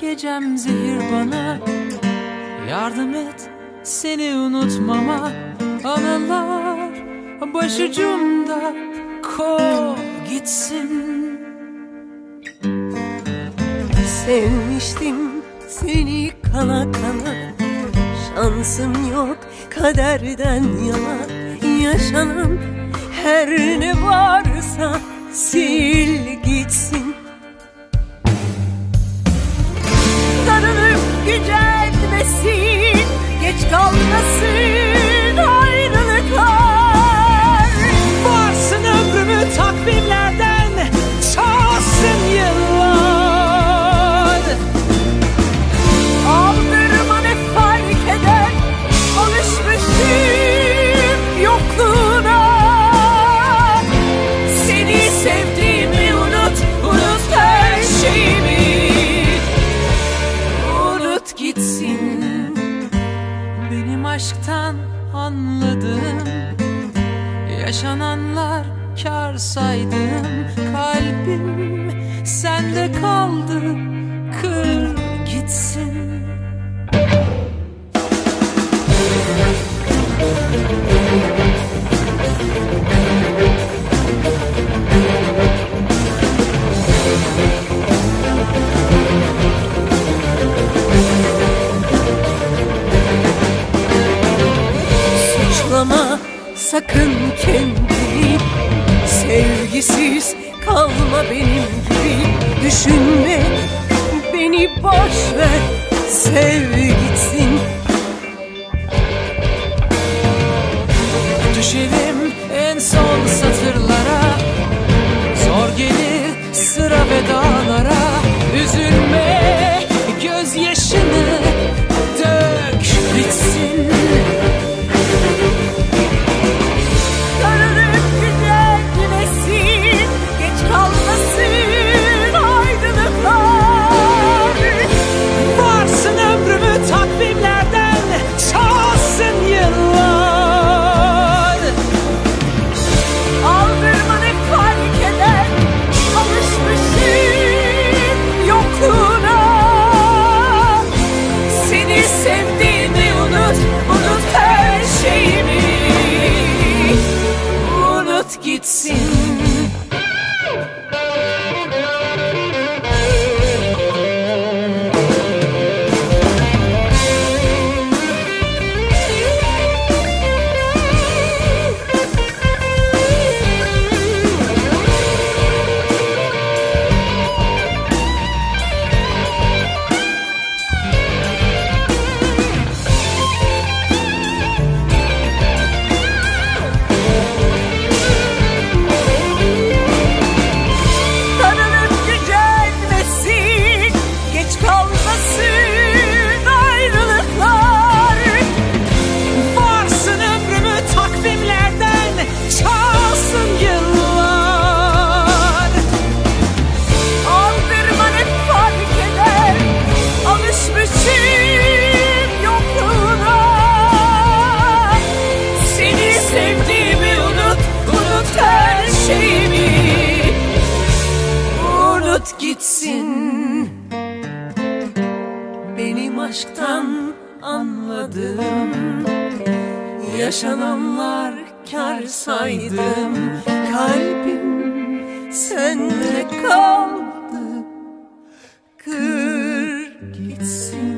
gecem zehir bana. Yardım et seni unutmama. Anılar başucumda, kov gitsin. Sevmiştim seni kana kana, şansım yok kaderden yana. Yaşanan her ne varsa sil gitsin. Darılıp gücenmesin, geç kalmasın ayrılıklar. Varsın ömrümü takvimlerden çalsın yıllar. Aldırma ne fark eder, alışmışım yokluğuna. Seni sevdiğimi unut, unut her şeyimi. Unut gitsin. Benim aşktan anladığım, yaşananlar kâr saydım. Kalbim sende kaldı, kır gitsin. Suçlama sakın kendini, sevgisiz kalma benim gibi. Düşünme beni, boş ver, sev gitsin. Düşelim en son satırlara, zor gelir sıra vedalara. Üzülme, gözyaşını dök bitsin. Darılıp gücenmesin, geç kalmasın ayrılıklar. Varsın ömrümü takvimlerden çalsın yıllar. Aldırma ne fark eder, alışmışım yokluğuna. Seni sevdiğimi unut, unut her şeyimi. Unut gitsin. Darılıp gücenmesin, geç kalmasın ayrılıklar. Varsın ömrümü takvimlerden çalsın yıllar. Aldırma ne fark eder, alışmışım yokluğuna. Seni sevdiğimi unut, unut her şeyimi. Unut gitsin. Benim aşktan anladım, yaşananlar kâr saydım. Kalbim sende kaldı, kır gitsin.